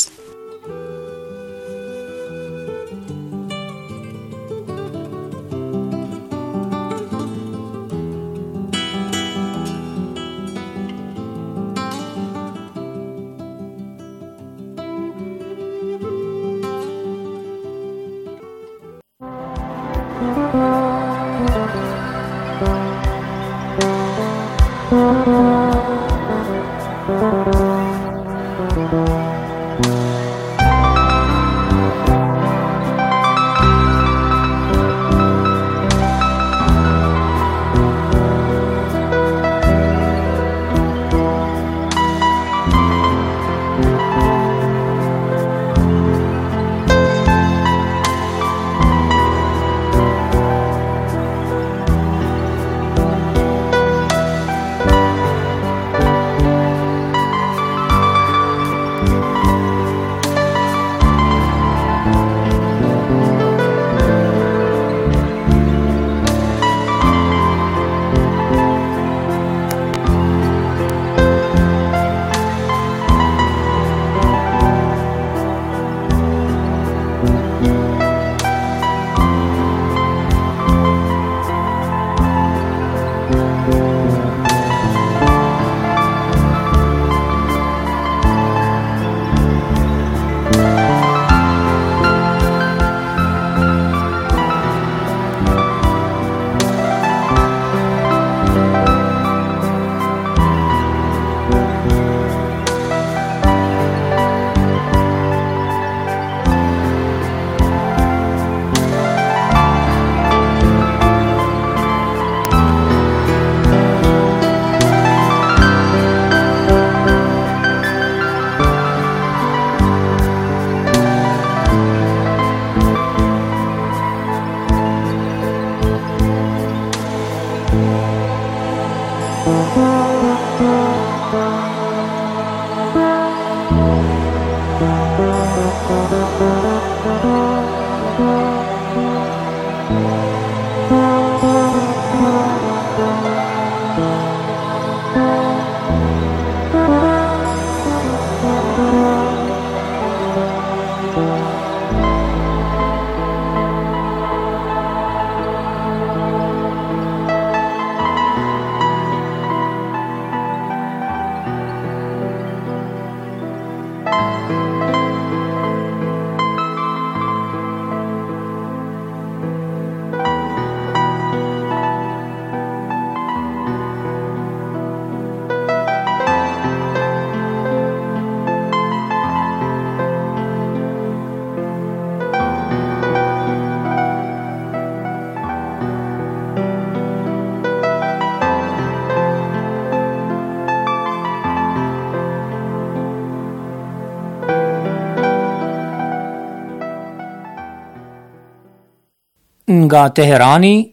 nga Teherani